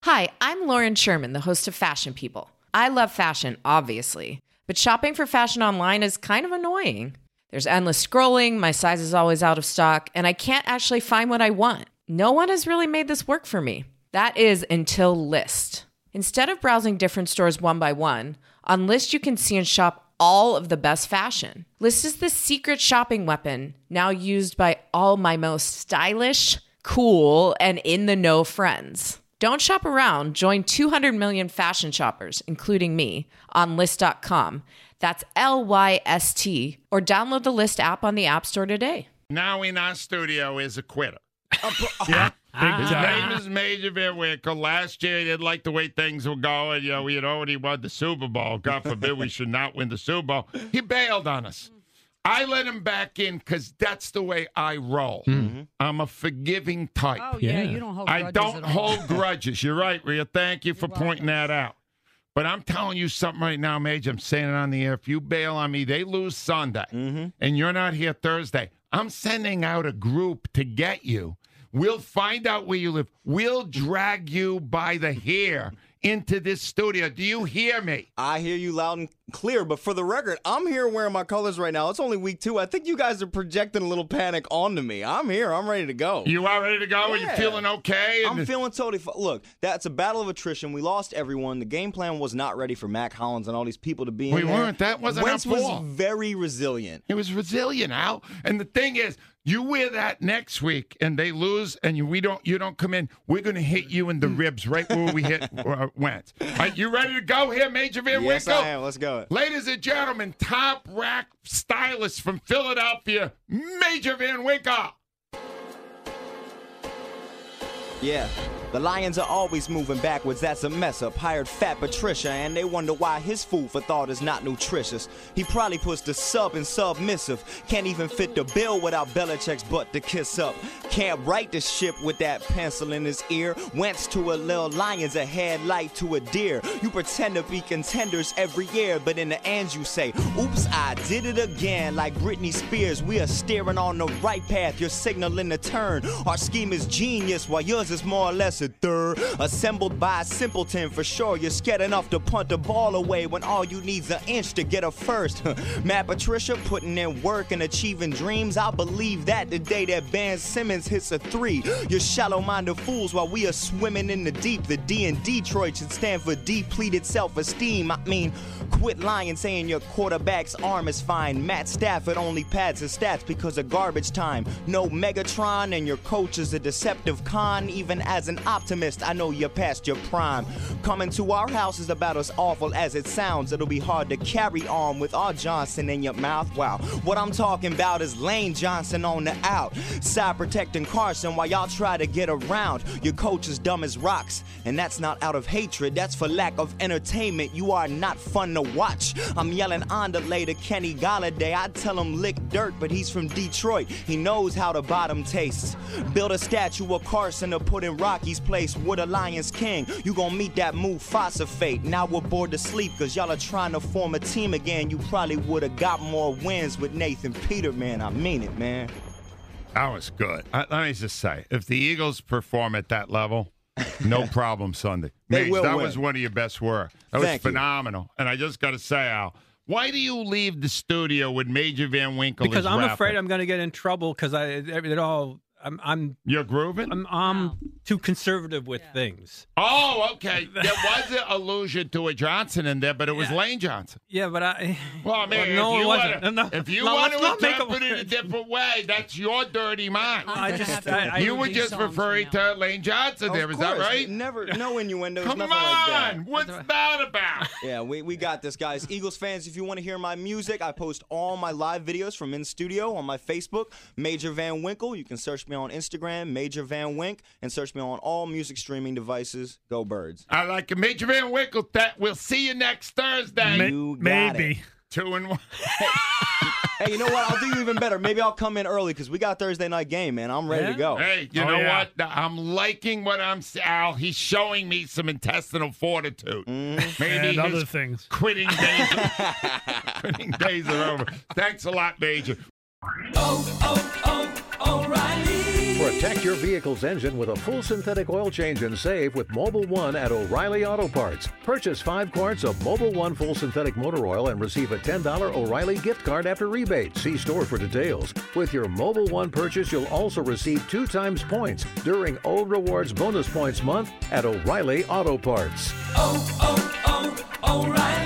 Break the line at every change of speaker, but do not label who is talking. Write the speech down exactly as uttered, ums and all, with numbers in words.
Hi, I'm Lauren Sherman, the host of Fashion People. I love fashion, obviously, but shopping for fashion online is kind of annoying. There's endless scrolling, my size is always out of stock, and I can't actually find what I want. No one has really made this work for me. That is until Lyst. Instead of browsing different stores one by one, on Lyst you can see and shop all of the best fashion. Lyst is the secret shopping weapon, now used by all my most stylish, cool, and in-the-know friends. Don't shop around. Join two hundred million fashion shoppers, including me, on Lyst dot com. That's L Y S T. Or download the Lyst app on the App Store today.
Now in our studio is a quitter.
Yeah, big
His
time.
name is Major Van Winkle. Last year, he didn't like the way things were going. You know, we had already won the Super Bowl. God forbid we should not win the Super Bowl. He bailed on us. I let him back in because that's the way I roll.
Mm-hmm.
I'm a forgiving type.
Oh, yeah,
Yeah.
you don't hold
I
grudges
don't
at all.
hold grudges. You're right, Rhea. Thank you for
You're
pointing that out. But I'm telling you something right now, Major. I'm saying it on the air. If you bail on me, they lose Sunday,
Mm-hmm.
and you're not here Thursday. I'm sending out a group to get you. We'll find out where you live. We'll drag you by the hair into this studio. Do you hear me?
I hear you loud and clear, but for the record, I'm here wearing my colors right now. It's only week two. I think you guys are projecting a little panic onto me. I'm here. I'm ready to go.
You are ready to go? Are you
Yeah.
feeling okay?
I'm feeling totally fu- Look, that's a battle of attrition. We lost everyone. The game plan was not ready for Mac Hollins and all these people to be in
We
there.
weren't. That wasn't our
Wentz was
fault.
very resilient.
It was resilient, Al. And the thing is, you wear that next week, and they lose, and you, we don't. You don't come in. We're going to hit you in the ribs right where we hit uh, Wentz. All right, you ready to go here, Major Van
Yes,
Winkle?
I am. Let's go.
Ladies and gentlemen, top rack stylist from Philadelphia, Major Van Winkle.
Yeah. The Lions are always moving backwards, that's a mess up. Hired Fat Patricia, and they wonder why his food for thought is not nutritious. He probably puts the sub in submissive. Can't even fit the bill without Belichick's butt to kiss up. Can't write the ship with that pencil in his ear. Wentz to a little lion's a headlight to a deer. You pretend to be contenders every year, but in the end you say, oops, I did it again. Like Britney Spears, we are steering on the right path. You're signaling a turn. Our scheme is genius, while yours is more or less a third. Assembled by a simpleton for sure. You're scared enough to punt the ball away when all you need's an inch to get a first. Matt Patricia putting in work and achieving dreams. I'll believe that the day that Ben Simmons hits a three. You're shallow-minded fools while we are swimming in the deep. The D in Detroit should stand for depleted self-esteem. I mean, quit lying saying your quarterback's arm is fine. Matt Stafford only pads his stats because of garbage time. No Megatron and your coach is a deceptive con. Even as an optimist, I know you're past your prime. Coming to our house is about as awful as it sounds. It'll be hard to carry on with our Johnson in your mouth. Wow, what I'm talking about is Lane Johnson on the out. Side protecting Carson while y'all try to get around. Your coach is dumb as rocks, and that's not out of hatred. That's for lack of entertainment. You are not fun to watch. I'm yelling on the later Kenny Galladay. I'd tell him lick dirt, but he's from Detroit. He knows how the bottom tastes. Build a statue of Carson to put in Rocky's place. We're the Lions King. You gon' meet that Mufasa fate. Now we're bored to sleep because y'all are trying to form a team again. You probably would have got more wins with Nathan Peterman. I mean it, man.
That was good. I, let me just say, if the Eagles perform at that level, no problem Sunday.
They
Mage,
will
that
win.
was one of your best work. That was
Thank you.
phenomenal. And I just got to say, Al, why do you leave the studio with Major Van Winkle?
Because
as
I'm
rapper?
afraid I'm going to get in trouble because I it all I'm I'm
You're grooving?
I'm, I'm too conservative with things.
Oh, okay. There was an allusion to a Johnson in there, but it was
Yeah.
Lane Johnson.
Yeah, but I.
Well, I mean,
Well, no,
if
it
you
wasn't.
wanna,
No, no.
if you
No,
want
let's
to
not make
interpret
a-
it a different way, that's your dirty mind.
I just I, I,
you were just referring to Lane Johnson there.
Of
Is that
course.
right?
Never, no innuendos,
Come
nothing
on.
like that.
What's that about?
Yeah, we, we got this, guys. Eagles fans, if you want to hear my music, I post all my live videos from in studio on my Facebook, Major Van Winkle. You can search me on Instagram, Major Van Wink, and search me on all music streaming devices. Go Birds.
I like it. Major Van Winkle. That we'll see you next Thursday.
Ma-
You got
maybe.
Two and one.
Hey, you know what? I'll do you even better. Maybe I'll come in early because we got Thursday night game, man. I'm ready
Yeah?
to go.
Hey, you
Oh,
know
yeah.
what? I'm liking what I'm Al. He's showing me some intestinal fortitude. Maybe
And
his
other things.
quitting days, quitting days are over. Thanks a lot, Major.
Oh, oh, oh, O'Reilly.
Protect your vehicle's engine with a full synthetic oil change and save with Mobil one at O'Reilly Auto Parts. Purchase five quarts of Mobil one full synthetic motor oil and receive a ten dollars O'Reilly gift card after rebate. See store for details. With your Mobil one purchase, you'll also receive two times points during O Rewards Bonus Points Month at O'Reilly Auto Parts.
Oh, oh, oh, O'Reilly.